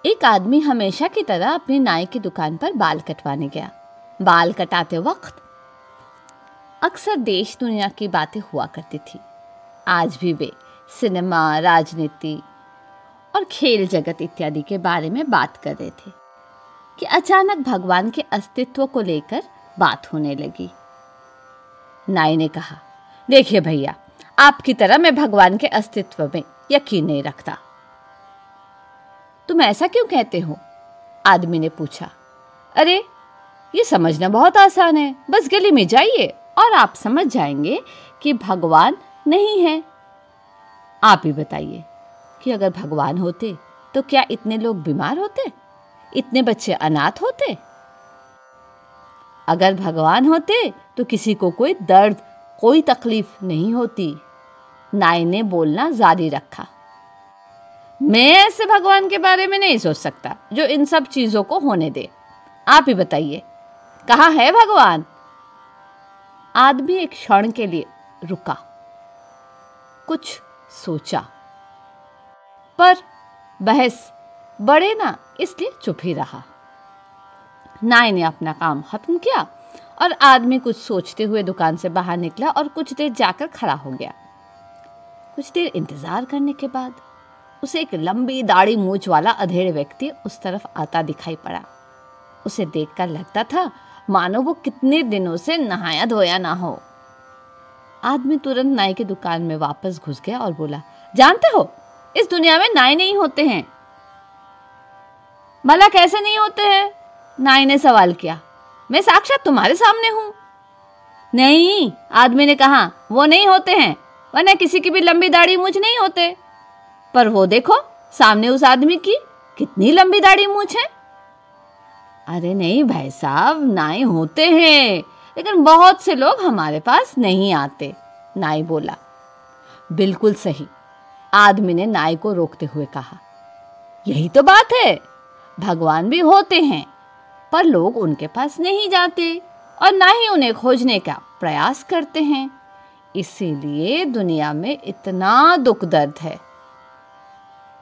एक आदमी हमेशा की तरह अपनी नाई की दुकान पर बाल कटवाने गया। बाल कटाते वक्त अक्सर देश दुनिया की बातें हुआ करती थी। आज भी वे सिनेमा, राजनीति और खेल जगत इत्यादि के बारे में बात कर रहे थे कि अचानक भगवान के अस्तित्व को लेकर बात होने लगी। नाई ने कहा, देखिए भैया, आपकी तरह मैं भगवान के अस्तित्व में यकीन नहीं रखता। तुम ऐसा क्यों कहते हो? आदमी ने पूछा। अरे, ये समझना बहुत आसान है, बस गली में जाइए और आप समझ जाएंगे कि भगवान नहीं है। आप ही बताइए कि अगर भगवान होते तो क्या इतने लोग बीमार होते, इतने बच्चे अनाथ होते? अगर भगवान होते तो किसी को कोई दर्द, कोई तकलीफ नहीं होती। नाई ने बोलना जारी रखा। मैं ऐसे भगवान के बारे में नहीं सोच सकता जो इन सब चीजों को होने दे। आप ही बताइए, कहाँ है भगवान? आदमी एक क्षण के लिए रुका, कुछ सोचा, पर बहस बढ़े ना इसलिए चुप ही रहा। नाई ने अपना काम खत्म किया और आदमी कुछ सोचते हुए दुकान से बाहर निकला और कुछ देर जाकर खड़ा हो गया। कुछ देर इंतजार करने के बाद उसे एक लंबी दाढ़ी मूंछ वाला अधेड़ व्यक्ति उस तरफ आता दिखाई पड़ा। उसे देखकर लगता था मानो वो कितने दिनों से नहाया धोया ना हो। आदमी तुरंत नाई की दुकान में वापस घुस गया और बोला, जानते हो, इस दुनिया में नाई नहीं होते हैं। भला कैसे नहीं होते हैं? नाई ने सवाल किया। मैं साक्षात तुम्हारे सामने हूं। नहीं, आदमी ने कहा, वो नहीं होते हैं, वरना किसी की भी लंबी दाढ़ी मूंछ नहीं होते। पर वो देखो, सामने उस आदमी की कितनी लंबी दाढ़ी मूंछ है। अरे नहीं भाई साहब, नाई होते हैं, लेकिन बहुत से लोग हमारे पास नहीं आते। नाई बोला। बिल्कुल सही, आदमी ने नाई को रोकते हुए कहा। यही तो बात है, भगवान भी होते हैं, पर लोग उनके पास नहीं जाते और ना ही उन्हें खोजने का प्रयास करते हैं। इसीलिए दुनिया में इतना दुख दर्द है।